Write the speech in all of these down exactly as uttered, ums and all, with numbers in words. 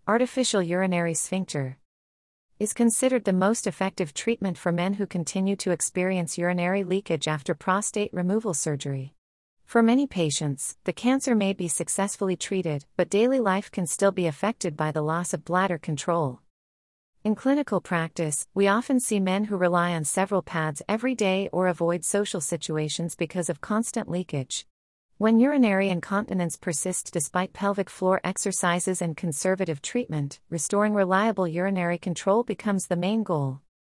Artificial urinary sphincter is considered the most effective treatment for men who continue to experience urinary leakage after prostate removal surgery. For many patients, the cancer may be successfully treated, but daily life can still be affected by the loss of bladder control. In clinical practice, we often see men who rely on several pads every day or avoid social situations because of constant leakage. When urinary incontinence persists despite pelvic floor exercises and conservative treatment, restoring reliable urinary control becomes the main goal.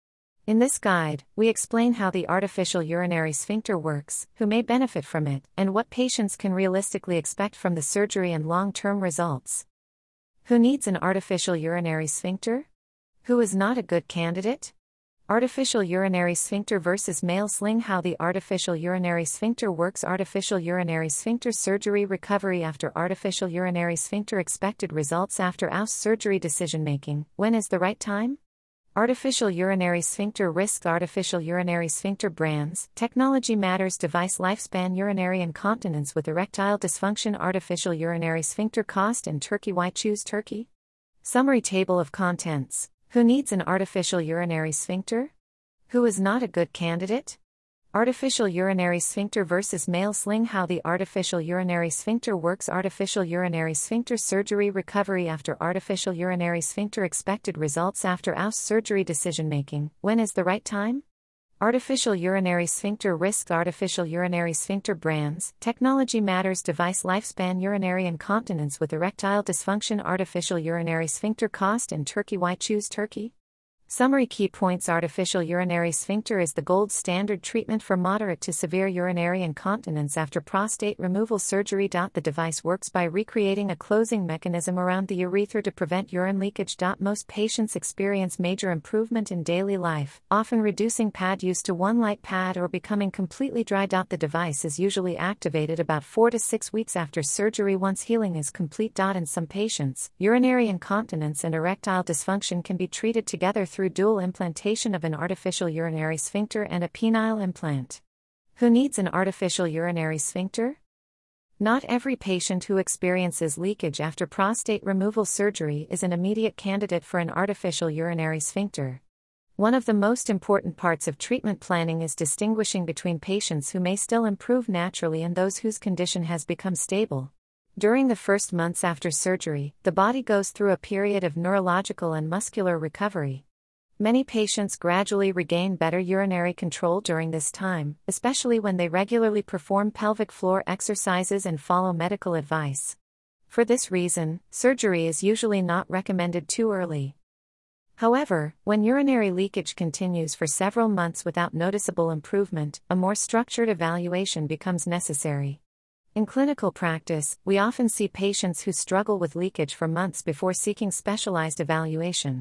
In this guide, we explain how the artificial urinary sphincter works, who may benefit from it, and what patients can realistically expect from the surgery and long-term results. Who needs an artificial urinary sphincter? Who is not a good candidate? Artificial urinary sphincter versus male sling. How the artificial urinary sphincter works. Artificial urinary sphincter surgery recovery after artificial urinary sphincter. Expected results after A U S surgery. Decision making. When is the right time? Artificial urinary sphincter risks. Artificial urinary sphincter brands. Technology matters. Device lifespan. Urinary incontinence with erectile dysfunction. Artificial urinary sphincter cost and Turkey. Why choose Turkey? Summary table of contents. Who needs an artificial urinary sphincter? Who is not a good candidate? Artificial urinary sphincter versus male sling. How the artificial urinary sphincter works. Artificial urinary sphincter surgery recovery after artificial urinary sphincter. Expected results after A U S surgery. Decision making. When is the right time? Artificial urinary sphincter risks. Artificial urinary sphincter brands. Technology matters. Device lifespan. Urinary incontinence with erectile dysfunction. Artificial urinary sphincter cost and Turkey. Why choose Turkey? Summary key points. Artificial urinary sphincter is the gold standard treatment for moderate to severe urinary incontinence after prostate removal surgery. The device works by recreating a closing mechanism around the urethra to prevent urine leakage. Most patients experience major improvement in daily life, often reducing pad use to one light pad or becoming completely dry. The device is usually activated about four to six weeks after surgery once healing is complete. In some patients, urinary incontinence and erectile dysfunction can be treated together through dual implantation of an artificial urinary sphincter and a penile implant. Who needs an artificial urinary sphincter? Not every patient who experiences leakage after prostate removal surgery is an immediate candidate for an artificial urinary sphincter. One of the most important parts of treatment planning is distinguishing between patients who may still improve naturally and those whose condition has become stable. During the first months after surgery, the body goes through a period of neurological and muscular recovery. Many patients gradually regain better urinary control during this time, especially when they regularly perform pelvic floor exercises and follow medical advice. For this reason, surgery is usually not recommended too early. However, when urinary leakage continues for several months without noticeable improvement, a more structured evaluation becomes necessary. In clinical practice, we often see patients who struggle with leakage for months before seeking specialized evaluation.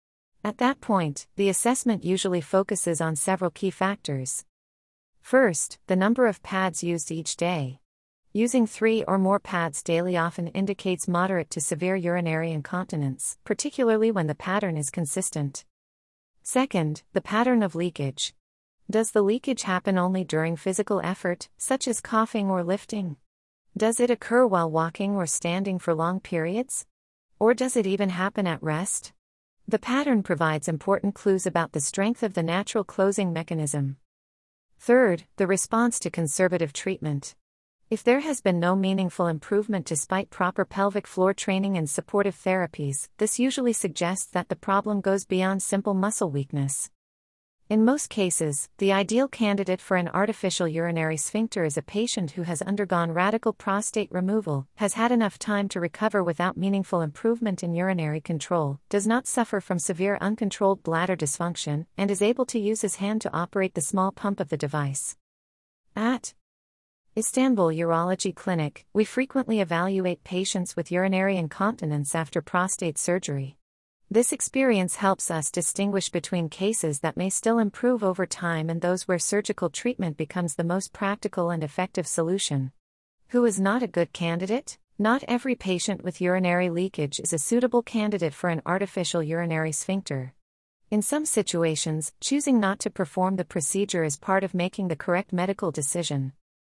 At that point, the assessment usually focuses on several key factors. First, the number of pads used each day. Using three or more pads daily often indicates moderate to severe urinary incontinence, particularly when the pattern is consistent. Second, the pattern of leakage. Does the leakage happen only during physical effort, such as coughing or lifting? Does it occur while walking or standing for long periods? Or does it even happen at rest? The pattern provides important clues about the strength of the natural closing mechanism. Third, the response to conservative treatment. If there has been no meaningful improvement despite proper pelvic floor training and supportive therapies, this usually suggests that the problem goes beyond simple muscle weakness. In most cases, the ideal candidate for an artificial urinary sphincter is a patient who has undergone radical prostate removal, has had enough time to recover without meaningful improvement in urinary control, does not suffer from severe uncontrolled bladder dysfunction, and is able to use his hand to operate the small pump of the device. At Istanbul Urology Clinic, we frequently evaluate patients with urinary incontinence after prostate surgery. This experience helps us distinguish between cases that may still improve over time and those where surgical treatment becomes the most practical and effective solution. Who is not a good candidate? Not every patient with urinary leakage is a suitable candidate for an artificial urinary sphincter. In some situations, choosing not to perform the procedure is part of making the correct medical decision.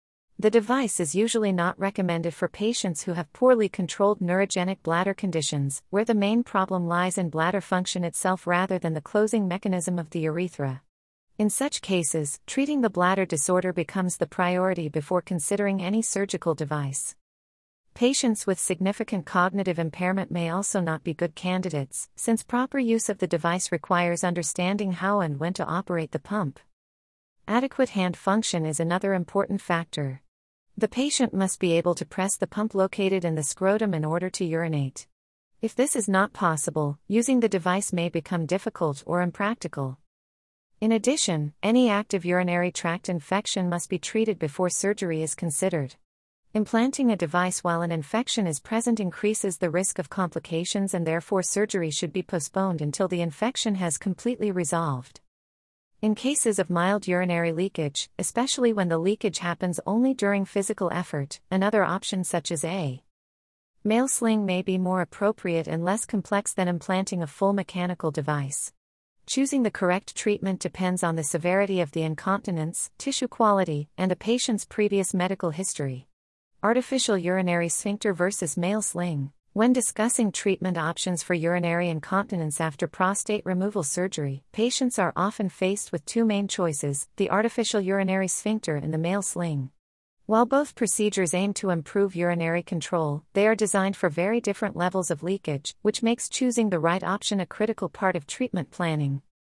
The device is usually not recommended for patients who have poorly controlled neurogenic bladder conditions, where the main problem lies in bladder function itself rather than the closing mechanism of the urethra. In such cases, treating the bladder disorder becomes the priority before considering any surgical device. Patients with significant cognitive impairment may also not be good candidates, since proper use of the device requires understanding how and when to operate the pump. Adequate hand function is another important factor. The patient must be able to press the pump located in the scrotum in order to urinate. If this is not possible, using the device may become difficult or impractical. In addition, any active urinary tract infection must be treated before surgery is considered. Implanting a device while an infection is present increases the risk of complications, and therefore surgery should be postponed until the infection has completely resolved. In cases of mild urinary leakage, especially when the leakage happens only during physical effort, another option such as a male sling may be more appropriate and less complex than implanting a full mechanical device. Choosing the correct treatment depends on the severity of the incontinence, tissue quality, and a patient's previous medical history. Artificial urinary sphincter versus male sling. When discussing treatment options for urinary incontinence after prostate removal surgery, patients are often faced with two main choices: the artificial urinary sphincter and the male sling. While both procedures aim to improve urinary control, they are designed for very different levels of leakage, which makes choosing the right option a critical part of treatment planning.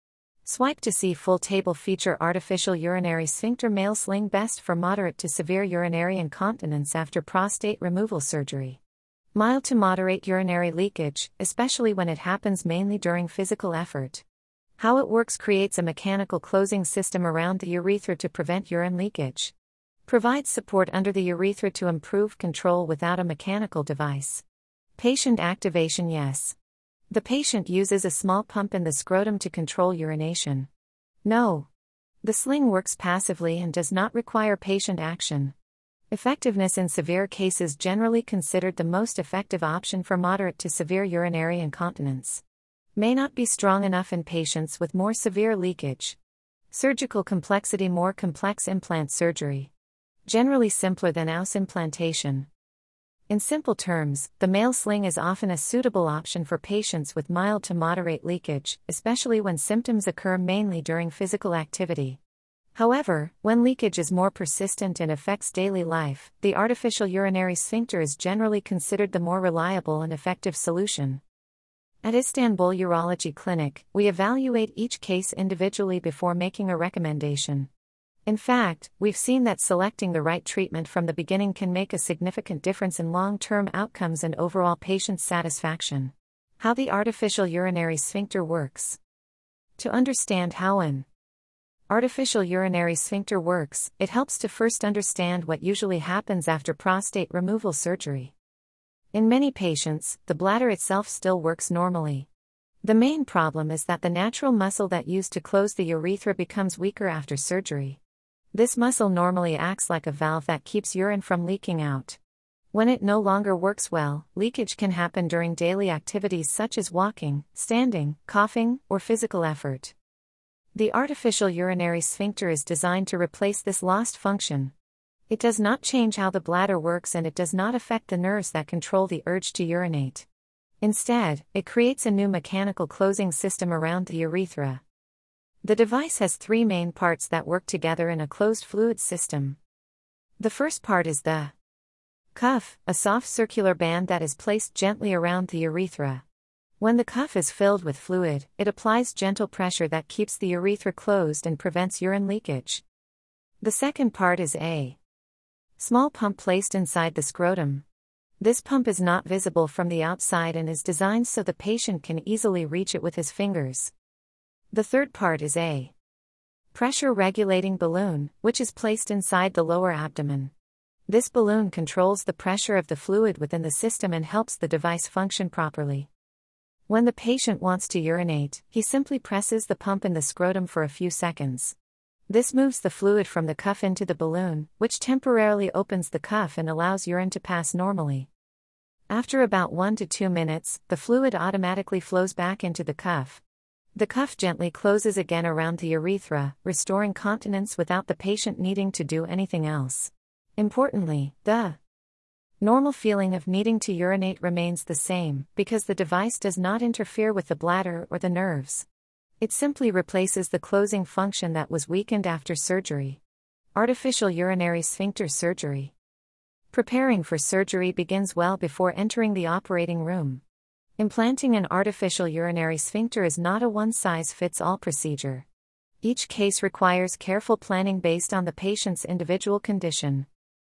Swipe to see full table. Feature artificial urinary sphincter male sling best for moderate to severe urinary incontinence after prostate removal surgery. Mild to moderate urinary leakage, especially when it happens mainly during physical effort. How it works: creates a mechanical closing system around the urethra to prevent urine leakage. Provides support under the urethra to improve control without a mechanical device. Patient activation: yes. The patient uses a small pump in the scrotum to control urination. No. The sling works passively and does not require patient action. Effectiveness: in severe cases generally considered the most effective option for moderate to severe urinary incontinence. May not be strong enough in patients with more severe leakage. Surgical complexity: more complex implant surgery. Generally simpler than A S implantation. In simple terms, the male sling is often a suitable option for patients with mild to moderate leakage, especially when symptoms occur mainly during physical activity. However, when leakage is more persistent and affects daily life, the artificial urinary sphincter is generally considered the more reliable and effective solution. At Istanbul Urology Clinic, we evaluate each case individually before making a recommendation. In fact, we've seen that selecting the right treatment from the beginning can make a significant difference in long-term outcomes and overall patient satisfaction. How the artificial urinary sphincter works. To understand how an artificial urinary sphincter works, it helps to first understand what usually happens after prostate removal surgery. In many patients, the bladder itself still works normally. The main problem is that the natural muscle that used to close the urethra becomes weaker after surgery. This muscle normally acts like a valve that keeps urine from leaking out. When it no longer works well, leakage can happen during daily activities such as walking, standing, coughing, or physical effort. The artificial urinary sphincter is designed to replace this lost function. It does not change how the bladder works, and it does not affect the nerves that control the urge to urinate. Instead, it creates a new mechanical closing system around the urethra. The device has three main parts that work together in a closed fluid system. The first part is the cuff, a soft circular band that is placed gently around the urethra. When the cuff is filled with fluid, it applies gentle pressure that keeps the urethra closed and prevents urine leakage. The second part is a small pump placed inside the scrotum. This pump is not visible from the outside and is designed so the patient can easily reach it with his fingers. The third part is a pressure-regulating balloon, which is placed inside the lower abdomen. This balloon controls the pressure of the fluid within the system and helps the device function properly. When the patient wants to urinate, he simply presses the pump in the scrotum for a few seconds. This moves the fluid from the cuff into the balloon, which temporarily opens the cuff and allows urine to pass normally. After about one to two minutes, the fluid automatically flows back into the cuff. The cuff gently closes again around the urethra, restoring continence without the patient needing to do anything else. Importantly, the normal feeling of needing to urinate remains the same because the device does not interfere with the bladder or the nerves. It simply replaces the closing function that was weakened after surgery. Artificial urinary sphincter surgery. Preparing for surgery begins well before entering the operating room. Implanting an artificial urinary sphincter is not a one-size-fits-all procedure. Each case requires careful planning based on the patient's individual condition.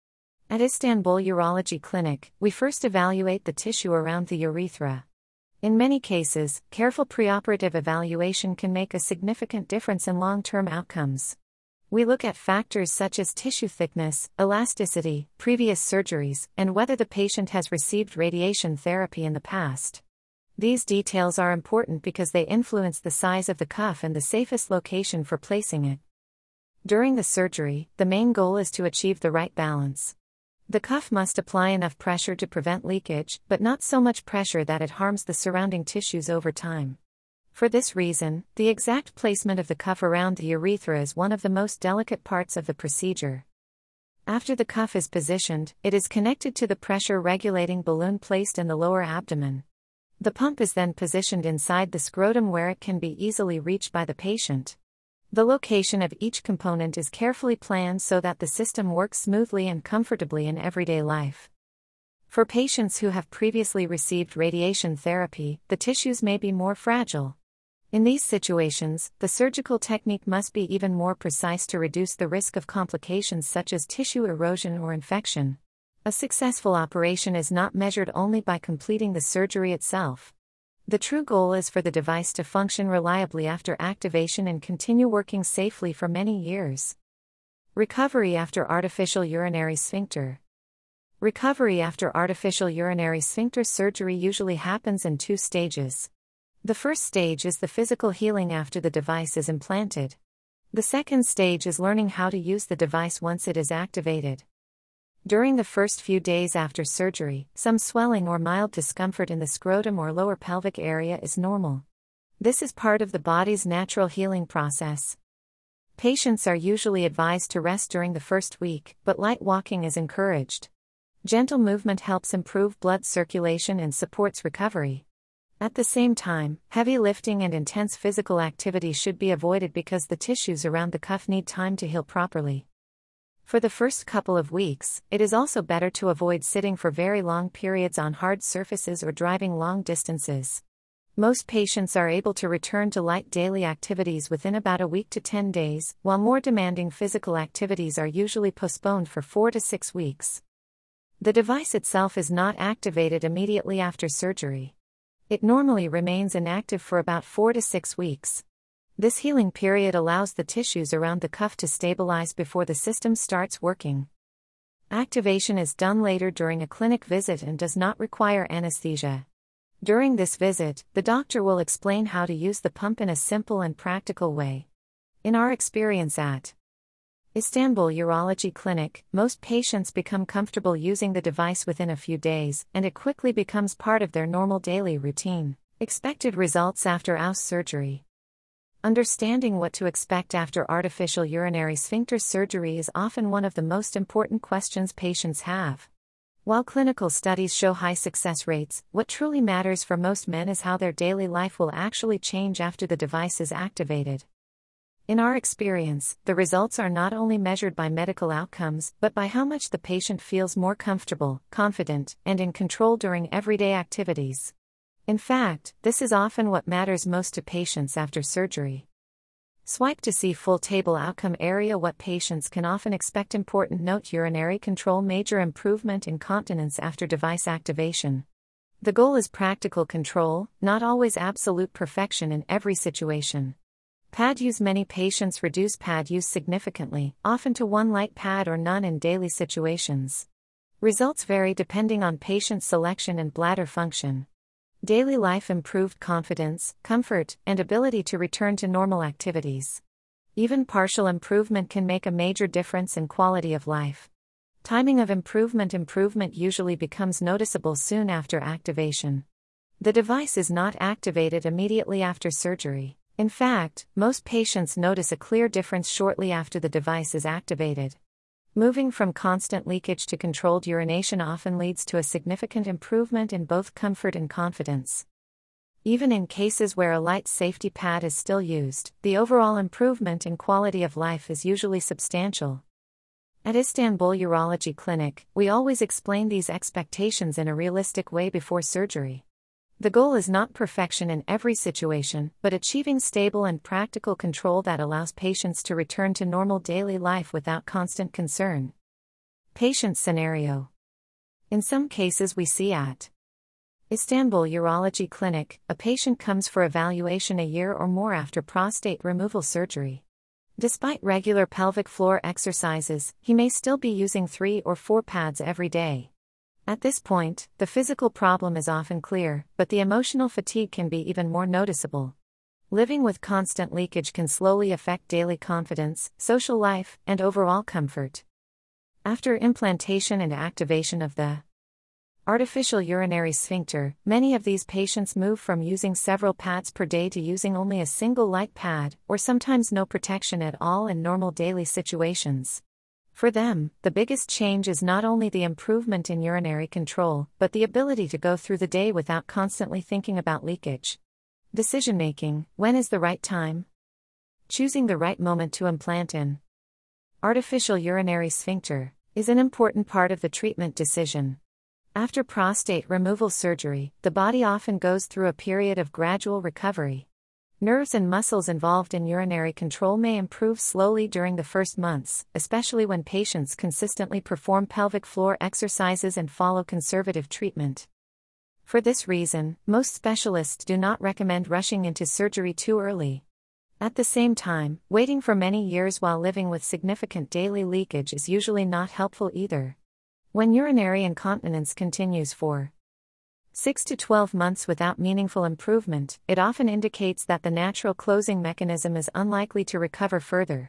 At Istanbul Urology Clinic, we first evaluate the tissue around the urethra. In many cases, careful preoperative evaluation can make a significant difference in long-term outcomes. We look at factors such as tissue thickness, elasticity, previous surgeries, and whether the patient has received radiation therapy in the past. These details are important because they influence the size of the cuff and the safest location for placing it. During the surgery, the main goal is to achieve the right balance. The cuff must apply enough pressure to prevent leakage, but not so much pressure that it harms the surrounding tissues over time. For this reason, the exact placement of the cuff around the urethra is one of the most delicate parts of the procedure. After the cuff is positioned, it is connected to the pressure-regulating balloon placed in the lower abdomen. The pump is then positioned inside the scrotum where it can be easily reached by the patient. The location of each component is carefully planned so that the system works smoothly and comfortably in everyday life. For patients who have previously received radiation therapy, the tissues may be more fragile. In these situations, the surgical technique must be even more precise to reduce the risk of complications such as tissue erosion or infection. A successful operation is not measured only by completing the surgery itself. The true goal is for the device to function reliably after activation and continue working safely for many years. Recovery after artificial urinary sphincter. Recovery after artificial urinary sphincter surgery usually happens in two stages. The first stage is the physical healing after the device is implanted. The second stage is learning how to use the device once it is activated. During the first few days after surgery, some swelling or mild discomfort in the scrotum or lower pelvic area is normal. This is part of the body's natural healing process. Patients are usually advised to rest during the first week, but light walking is encouraged. Gentle movement helps improve blood circulation and supports recovery. At the same time, heavy lifting and intense physical activity should be avoided because the tissues around the cuff need time to heal properly. For the first couple of weeks, it is also better to avoid sitting for very long periods on hard surfaces or driving long distances. Most patients are able to return to light daily activities within about a week to ten days, while more demanding physical activities are usually postponed for four to six weeks. The device itself is not activated immediately after surgery. It normally remains inactive for about four to six weeks. This healing period allows the tissues around the cuff to stabilize before the system starts working. Activation is done later during a clinic visit and does not require anesthesia. During this visit, the doctor will explain how to use the pump in a simple and practical way. In our experience at Istanbul Urology Clinic, most patients become comfortable using the device within a few days, and it quickly becomes part of their normal daily routine. Expected results after A S surgery. Understanding what to expect after artificial urinary sphincter surgery is often one of the most important questions patients have. While clinical studies show high success rates, what truly matters for most men is how their daily life will actually change after the device is activated. In our experience, the results are not only measured by medical outcomes, but by how much the patient feels more comfortable, confident, and in control during everyday activities. In fact, this is often what matters most to patients after surgery. Swipe to see full table outcome area. What patients can often expect. Important note: urinary control, major improvement in continence after device activation. The goal is practical control, not always absolute perfection in every situation. Pad use. Many patients reduce pad use significantly, often to one light pad or none in daily situations. Results vary depending on patient selection and bladder function. Daily life improved confidence, comfort, and ability to return to normal activities. Even partial improvement can make a major difference in quality of life. Timing of improvement. Improvement usually becomes noticeable soon after activation. The device is not activated immediately after surgery. In fact, most patients notice a clear difference shortly after the device is activated. Moving from constant leakage to controlled urination often leads to a significant improvement in both comfort and confidence. Even in cases where a light safety pad is still used, the overall improvement in quality of life is usually substantial. At Istanbul Urology Clinic, we always explain these expectations in a realistic way before surgery. The goal is not perfection in every situation, but achieving stable and practical control that allows patients to return to normal daily life without constant concern. Patient scenario. In some cases we see at Istanbul Urology Clinic, a patient comes for evaluation a year or more after prostate removal surgery. Despite regular pelvic floor exercises, he may still be using three or four pads every day. At this point, the physical problem is often clear, but the emotional fatigue can be even more noticeable. Living with constant leakage can slowly affect daily confidence, social life, and overall comfort. After implantation and activation of the artificial urinary sphincter, many of these patients move from using several pads per day to using only a single light pad, or sometimes no protection at all in normal daily situations. For them, the biggest change is not only the improvement in urinary control, but the ability to go through the day without constantly thinking about leakage. Decision-making: when is the right time? Choosing the right moment to implant an artificial urinary sphincter is an important part of the treatment decision. After prostate removal surgery, the body often goes through a period of gradual recovery. Nerves and muscles involved in urinary control may improve slowly during the first months, especially when patients consistently perform pelvic floor exercises and follow conservative treatment. For this reason, most specialists do not recommend rushing into surgery too early. At the same time, waiting for many years while living with significant daily leakage is usually not helpful either. When urinary incontinence continues for six to twelve months without meaningful improvement, it often indicates that the natural closing mechanism is unlikely to recover further.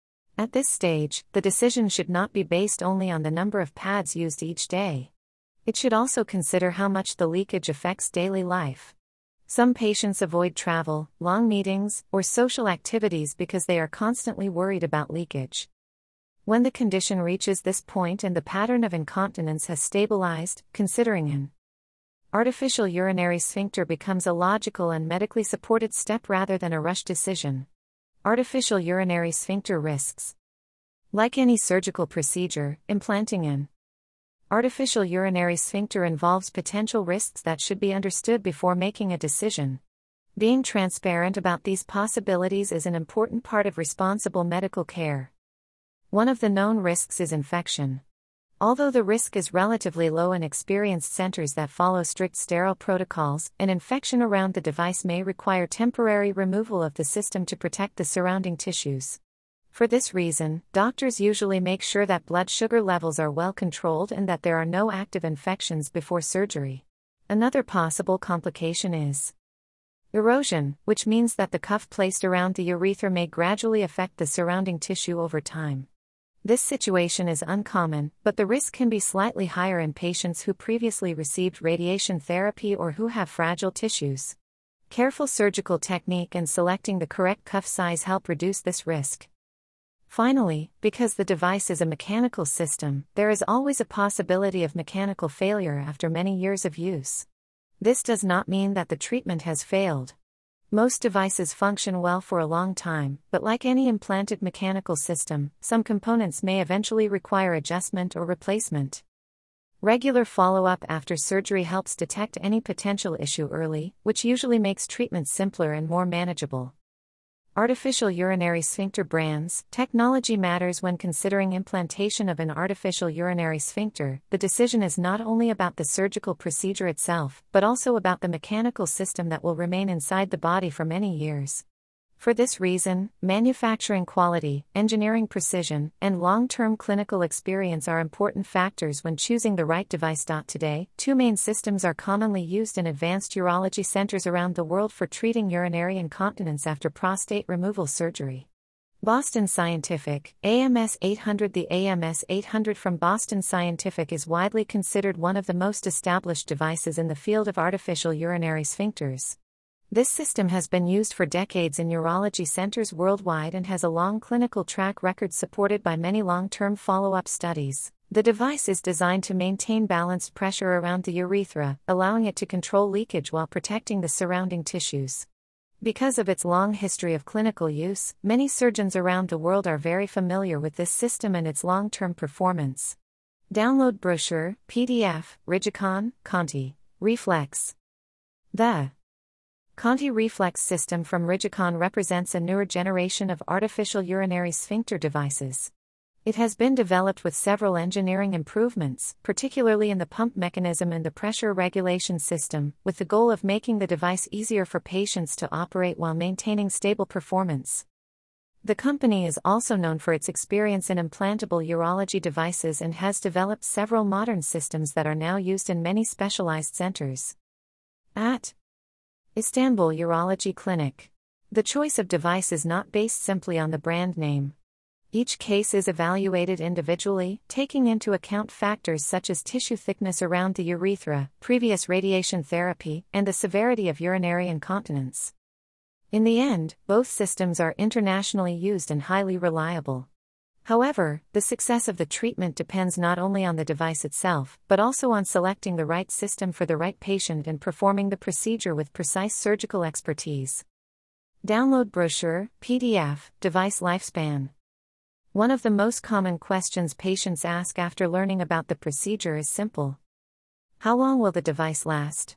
At this stage, the decision should not be based only on the number of pads used each day. It should also consider how much the leakage affects daily life. Some patients avoid travel, long meetings, or social activities because they are constantly worried about leakage. When the condition reaches this point and the pattern of incontinence has stabilized, considering an artificial urinary sphincter becomes a logical and medically supported step rather than a rushed decision. Artificial urinary sphincter risks. Like any surgical procedure, implanting an artificial urinary sphincter involves potential risks that should be understood before making a decision. Being transparent about these possibilities is an important part of responsible medical care. One of the known risks is infection. Although the risk is relatively low in experienced centers that follow strict sterile protocols, an infection around the device may require temporary removal of the system to protect the surrounding tissues. For this reason, doctors usually make sure that blood sugar levels are well controlled and that there are no active infections before surgery. Another possible complication is erosion, which means that the cuff placed around the urethra may gradually affect the surrounding tissue over time. This situation is uncommon, but the risk can be slightly higher in patients who previously received radiation therapy or who have fragile tissues. Careful surgical technique and selecting the correct cuff size help reduce this risk. Finally, because the device is a mechanical system, there is always a possibility of mechanical failure after many years of use. This does not mean that the treatment has failed. Most devices function well for a long time, but like any implanted mechanical system, some components may eventually require adjustment or replacement. Regular follow-up after surgery helps detect any potential issue early, which usually makes treatment simpler and more manageable. Artificial urinary sphincter brands. Technology matters when considering implantation of an artificial urinary sphincter. The decision is not only about the surgical procedure itself, but also about the mechanical system that will remain inside the body for many years. For this reason, manufacturing quality, engineering precision, and long-term clinical experience are important factors when choosing the right device. Today, two main systems are commonly used in advanced urology centers around the world for treating urinary incontinence after prostate removal surgery. Boston Scientific, A M S eight hundred. The A M S eight hundred from Boston Scientific is widely considered one of the most established devices in the field of artificial urinary sphincters. This system has been used for decades in urology centers worldwide and has a long clinical track record supported by many long-term follow-up studies. The device is designed to maintain balanced pressure around the urethra, allowing it to control leakage while protecting the surrounding tissues. Because of its long history of clinical use, many surgeons around the world are very familiar with this system and its long-term performance. Download brochure, P D F, Rigicon, Conti, Reflex. The Conti Reflex system from Rigicon represents a newer generation of artificial urinary sphincter devices. It has been developed with several engineering improvements, particularly in the pump mechanism and the pressure regulation system, with the goal of making the device easier for patients to operate while maintaining stable performance. The company is also known for its experience in implantable urology devices and has developed several modern systems that are now used in many specialized centers. At Istanbul Urology Clinic. The choice of device is not based simply on the brand name. Each case is evaluated individually, taking into account factors such as tissue thickness around the urethra, previous radiation therapy, and the severity of urinary incontinence. In the end, both systems are internationally used and highly reliable. However, the success of the treatment depends not only on the device itself, but also on selecting the right system for the right patient and performing the procedure with precise surgical expertise. Download brochure, P D F, device lifespan. One of the most common questions patients ask after learning about the procedure is simple. How long will the device last?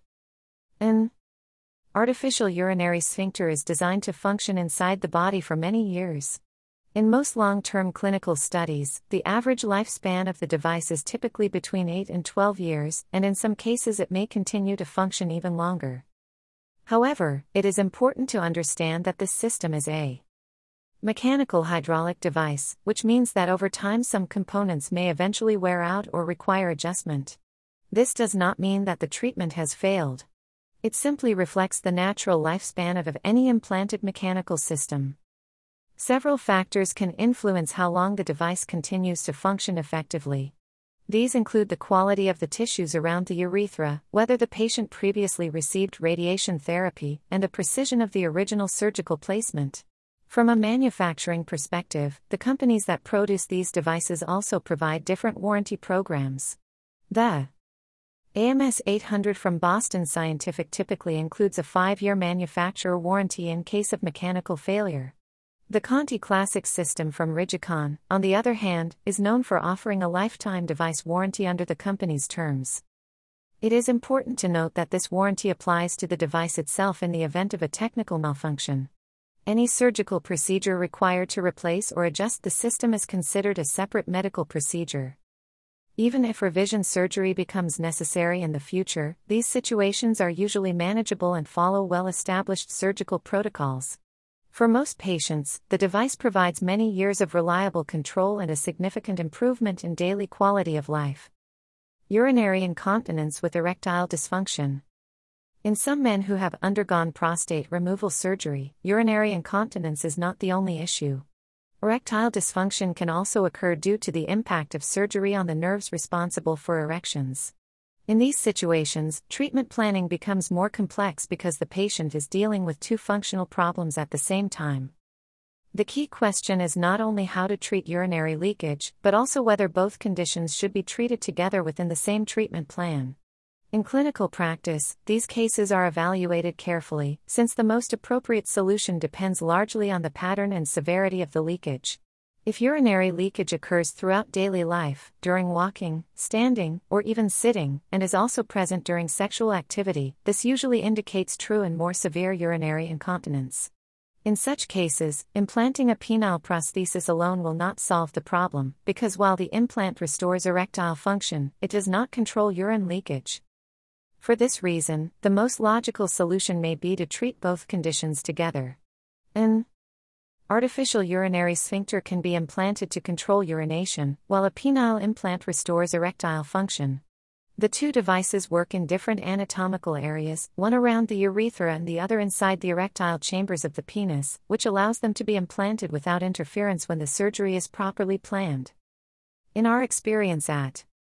An artificial urinary sphincter is designed to function inside the body for many years. In most long-term clinical studies, the average lifespan of the device is typically between eight and twelve years, and in some cases it may continue to function even longer. However, it is important to understand that this system is a mechanical hydraulic device, which means that over time some components may eventually wear out or require adjustment. This does not mean that the treatment has failed. It simply reflects the natural lifespan of any implanted mechanical system. Several factors can influence how long the device continues to function effectively. These include the quality of the tissues around the urethra, whether the patient previously received radiation therapy, and the precision of the original surgical placement. From a manufacturing perspective, the companies that produce these devices also provide different warranty programs. The A M S eight hundred from Boston Scientific typically includes a five-year manufacturer warranty in case of mechanical failure. The Conti Classic system from Rigicon, on the other hand, is known for offering a lifetime device warranty under the company's terms. It is important to note that this warranty applies to the device itself in the event of a technical malfunction. Any surgical procedure required to replace or adjust the system is considered a separate medical procedure. Even if revision surgery becomes necessary in the future, these situations are usually manageable and follow well-established surgical protocols. For most patients, the device provides many years of reliable control and a significant improvement in daily quality of life. Urinary incontinence with erectile dysfunction. In some men who have undergone prostate removal surgery, urinary incontinence is not the only issue. Erectile dysfunction can also occur due to the impact of surgery on the nerves responsible for erections. In these situations, treatment planning becomes more complex because the patient is dealing with two functional problems at the same time. The key question is not only how to treat urinary leakage, but also whether both conditions should be treated together within the same treatment plan. In clinical practice, these cases are evaluated carefully, since the most appropriate solution depends largely on the pattern and severity of the leakage. If urinary leakage occurs throughout daily life, during walking, standing, or even sitting, and is also present during sexual activity, this usually indicates true and more severe urinary incontinence. In such cases, implanting a penile prosthesis alone will not solve the problem, because while the implant restores erectile function, it does not control urine leakage. For this reason, the most logical solution may be to treat both conditions together. An artificial urinary sphincter can be implanted to control urination, while a penile implant restores erectile function. The two devices work in different anatomical areas, one around the urethra and the other inside the erectile chambers of the penis, which allows them to be implanted without interference when the surgery is properly planned. In our experience at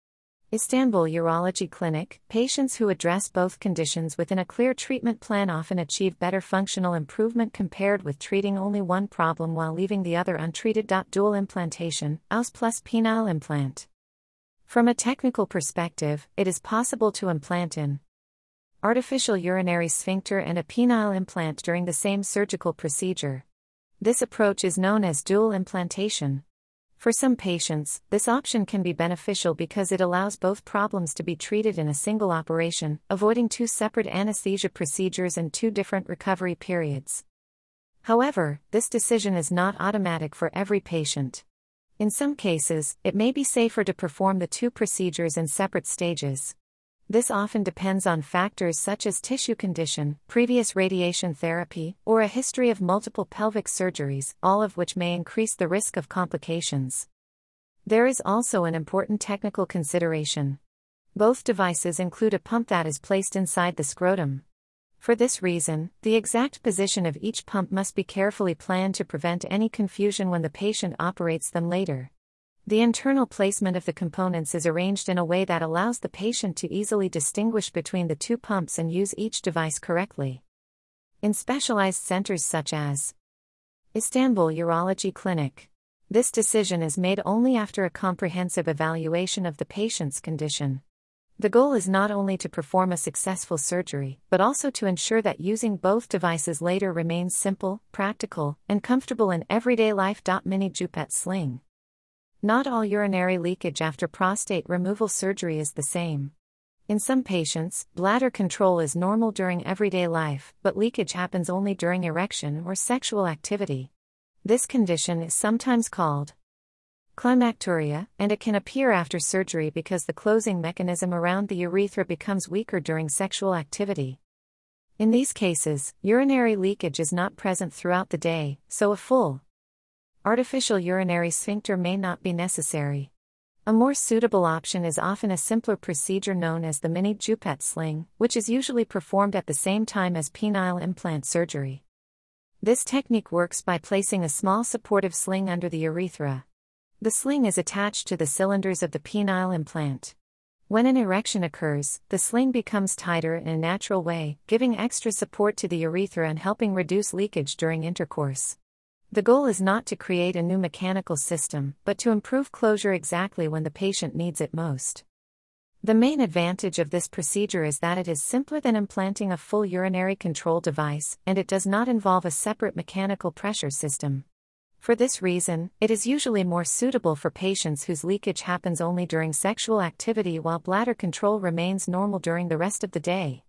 Istanbul Urology Clinic. Patients who address both conditions within a clear treatment plan often achieve better functional improvement compared with treating only one problem while leaving the other untreated. Dual implantation, U S plus penile implant. From a technical perspective, it is possible to implant an artificial urinary sphincter and a penile implant during the same surgical procedure. This approach is known as dual implantation. For some patients, this option can be beneficial because it allows both problems to be treated in a single operation, avoiding two separate anesthesia procedures and two different recovery periods. However, this decision is not automatic for every patient. In some cases, it may be safer to perform the two procedures in separate stages. This often depends on factors such as tissue condition, previous radiation therapy, or a history of multiple pelvic surgeries, all of which may increase the risk of complications. There is also an important technical consideration. Both devices include a pump that is placed inside the scrotum. For this reason, the exact position of each pump must be carefully planned to prevent any confusion when the patient operates them later. The internal placement of the components is arranged in a way that allows the patient to easily distinguish between the two pumps and use each device correctly. In specialized centers such as Istanbul Urology Clinic, this decision is made only after a comprehensive evaluation of the patient's condition. The goal is not only to perform a successful surgery, but also to ensure that using both devices later remains simple, practical, and comfortable in everyday life. Mini Jupet Sling. Not all urinary leakage after prostate removal surgery is the same. In some patients, bladder control is normal during everyday life, but leakage happens only during erection or sexual activity. This condition is sometimes called climacturia, and it can appear after surgery because the closing mechanism around the urethra becomes weaker during sexual activity. In these cases, urinary leakage is not present throughout the day, so a full artificial urinary sphincter may not be necessary. A more suitable option is often a simpler procedure known as the mini Jupet sling, which is usually performed at the same time as penile implant surgery. This technique works by placing a small supportive sling under the urethra. The sling is attached to the cylinders of the penile implant. When an erection occurs, the sling becomes tighter in a natural way, giving extra support to the urethra and helping reduce leakage during intercourse. The goal is not to create a new mechanical system, but to improve closure exactly when the patient needs it most. The main advantage of this procedure is that it is simpler than implanting a full urinary control device, and it does not involve a separate mechanical pressure system. For this reason, it is usually more suitable for patients whose leakage happens only during sexual activity while bladder control remains normal during the rest of the day.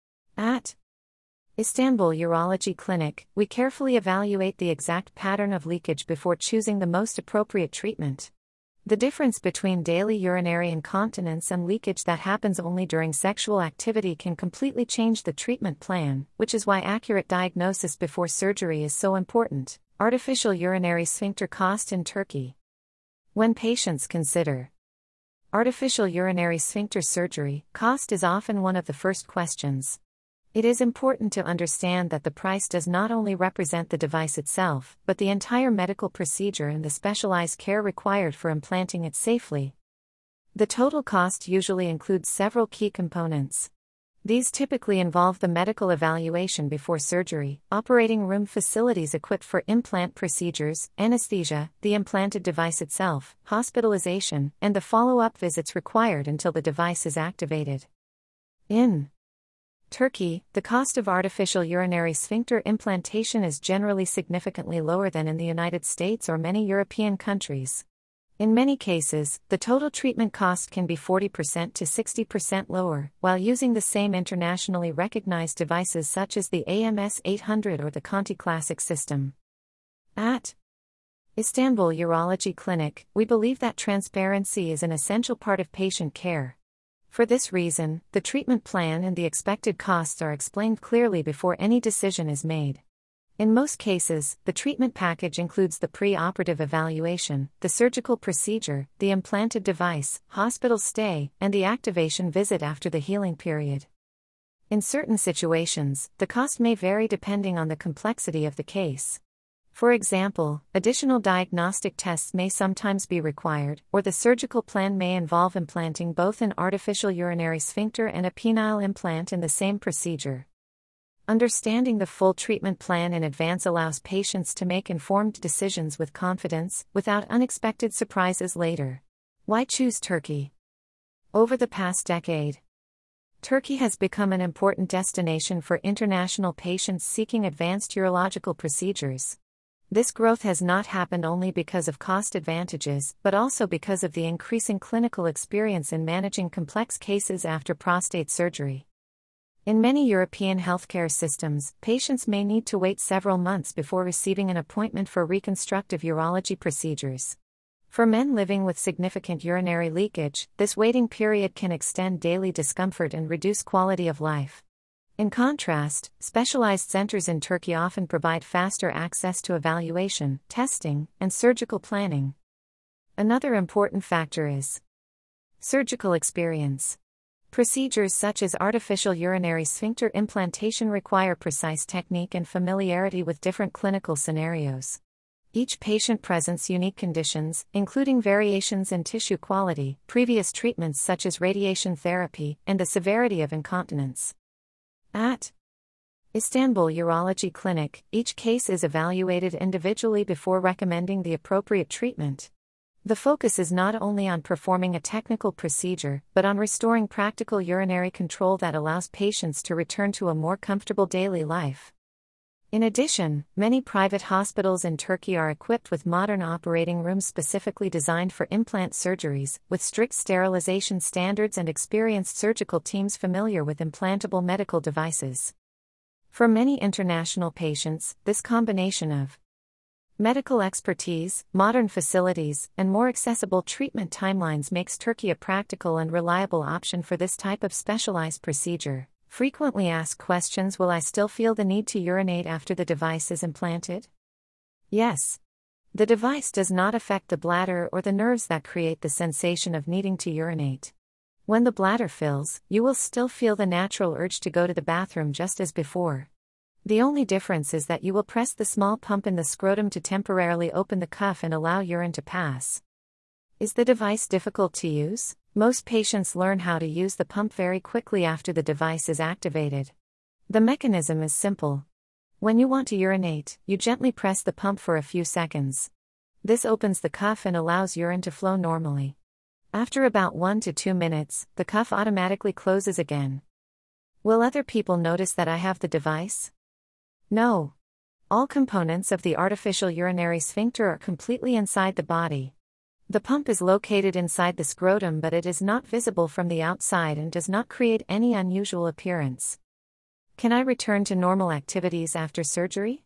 At Istanbul Urology Clinic, we carefully evaluate the exact pattern of leakage before choosing the most appropriate treatment. The difference between daily urinary incontinence and leakage that happens only during sexual activity can completely change the treatment plan, which is why accurate diagnosis before surgery is so important. Artificial urinary sphincter cost in Turkey. When patients consider artificial urinary sphincter surgery, cost is often one of the first questions. It is important to understand that the price does not only represent the device itself, but the entire medical procedure and the specialized care required for implanting it safely. The total cost usually includes several key components. These typically involve the medical evaluation before surgery, operating room facilities equipped for implant procedures, anesthesia, the implanted device itself, hospitalization, and the follow-up visits required until the device is activated. In Turkey, the cost of artificial urinary sphincter implantation is generally significantly lower than in the United States or many European countries. In many cases, the total treatment cost can be forty percent to sixty percent lower, while using the same internationally recognized devices such as the A M S eight hundred or the Conti Classic system. At Istanbul Urology Clinic, we believe that transparency is an essential part of patient care. For this reason, the treatment plan and the expected costs are explained clearly before any decision is made. In most cases, the treatment package includes the pre-operative evaluation, the surgical procedure, the implanted device, hospital stay, and the activation visit after the healing period. In certain situations, the cost may vary depending on the complexity of the case. For example, additional diagnostic tests may sometimes be required, or the surgical plan may involve implanting both an artificial urinary sphincter and a penile implant in the same procedure. Understanding the full treatment plan in advance allows patients to make informed decisions with confidence, without unexpected surprises later. Why choose Turkey? Over the past decade, Turkey has become an important destination for international patients seeking advanced urological procedures. This growth has not happened only because of cost advantages, but also because of the increasing clinical experience in managing complex cases after prostate surgery. In many European healthcare systems, patients may need to wait several months before receiving an appointment for reconstructive urology procedures. For men living with significant urinary leakage, this waiting period can extend daily discomfort and reduce quality of life. In contrast, specialized centers in Turkey often provide faster access to evaluation, testing, and surgical planning. Another important factor is surgical experience. Procedures such as artificial urinary sphincter implantation require precise technique and familiarity with different clinical scenarios. Each patient presents unique conditions, including variations in tissue quality, previous treatments such as radiation therapy, and the severity of incontinence. At Istanbul Urology Clinic, each case is evaluated individually before recommending the appropriate treatment. The focus is not only on performing a technical procedure, but on restoring practical urinary control that allows patients to return to a more comfortable daily life. In addition, many private hospitals in Turkey are equipped with modern operating rooms specifically designed for implant surgeries, with strict sterilization standards and experienced surgical teams familiar with implantable medical devices. For many international patients, this combination of medical expertise, modern facilities, and more accessible treatment timelines makes Turkey a practical and reliable option for this type of specialized procedure. Frequently asked questions: will I still feel the need to urinate after the device is implanted? Yes. The device does not affect the bladder or the nerves that create the sensation of needing to urinate. When the bladder fills, you will still feel the natural urge to go to the bathroom just as before. The only difference is that you will press the small pump in the scrotum to temporarily open the cuff and allow urine to pass. Is the device difficult to use? Most patients learn how to use the pump very quickly after the device is activated. The mechanism is simple. When you want to urinate, you gently press the pump for a few seconds. This opens the cuff and allows urine to flow normally. After about one to two minutes, the cuff automatically closes again. Will other people notice that I have the device? No. All components of the artificial urinary sphincter are completely inside the body. The pump is located inside the scrotum, but it is not visible from the outside and does not create any unusual appearance. Can I return to normal activities after surgery?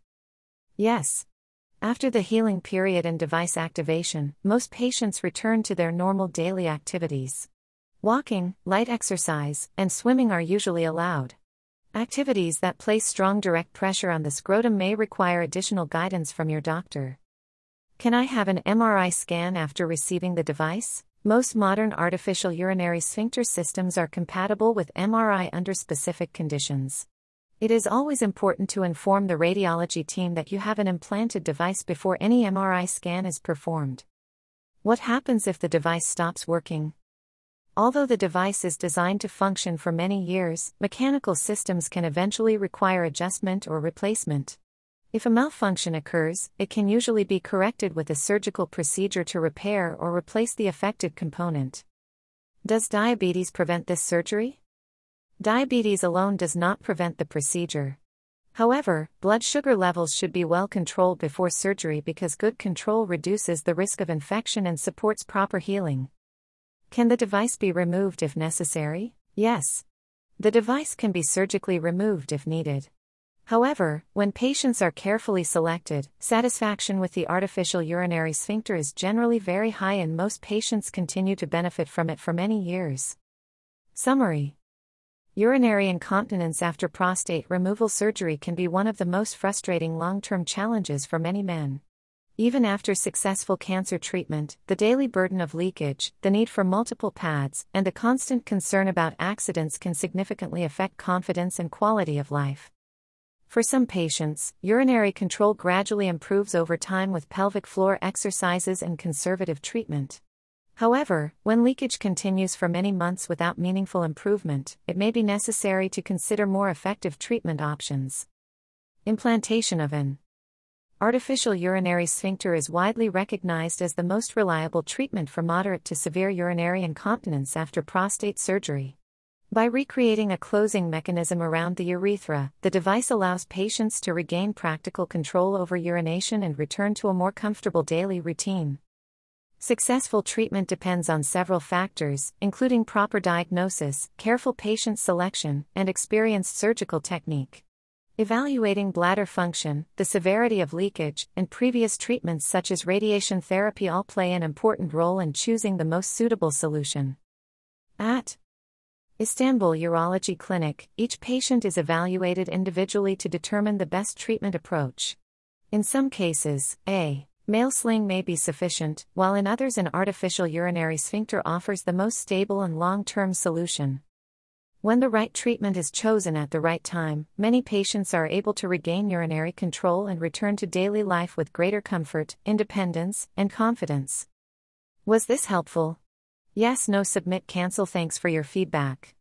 Yes. After the healing period and device activation, most patients return to their normal daily activities. Walking, light exercise, and swimming are usually allowed. Activities that place strong direct pressure on the scrotum may require additional guidance from your doctor. Can I have an M R I scan after receiving the device? Most modern artificial urinary sphincter systems are compatible with M R I under specific conditions. It is always important to inform the radiology team that you have an implanted device before any M R I scan is performed. What happens if the device stops working? Although the device is designed to function for many years, mechanical systems can eventually require adjustment or replacement. If a malfunction occurs, it can usually be corrected with a surgical procedure to repair or replace the affected component. Does diabetes prevent this surgery? Diabetes alone does not prevent the procedure. However, blood sugar levels should be well controlled before surgery because good control reduces the risk of infection and supports proper healing. Can the device be removed if necessary? Yes. The device can be surgically removed if needed. However, when patients are carefully selected, satisfaction with the artificial urinary sphincter is generally very high and most patients continue to benefit from it for many years. Summary: urinary incontinence after prostate removal surgery can be one of the most frustrating long-term challenges for many men. Even after successful cancer treatment, the daily burden of leakage, the need for multiple pads, and the constant concern about accidents can significantly affect confidence and quality of life. For some patients, urinary control gradually improves over time with pelvic floor exercises and conservative treatment. However, when leakage continues for many months without meaningful improvement, it may be necessary to consider more effective treatment options. Implantation of an artificial urinary sphincter is widely recognized as the most reliable treatment for moderate to severe urinary incontinence after prostate surgery. By recreating a closing mechanism around the urethra, the device allows patients to regain practical control over urination and return to a more comfortable daily routine. Successful treatment depends on several factors, including proper diagnosis, careful patient selection, and experienced surgical technique. Evaluating bladder function, the severity of leakage, and previous treatments such as radiation therapy all play an important role in choosing the most suitable solution. At Istanbul Urology Clinic, each patient is evaluated individually to determine the best treatment approach. In some cases, a male sling may be sufficient, while in others an artificial urinary sphincter offers the most stable and long-term solution. When the right treatment is chosen at the right time, many patients are able to regain urinary control and return to daily life with greater comfort, independence, and confidence. Was this helpful? Yes, no, submit, cancel. Thanks for your feedback.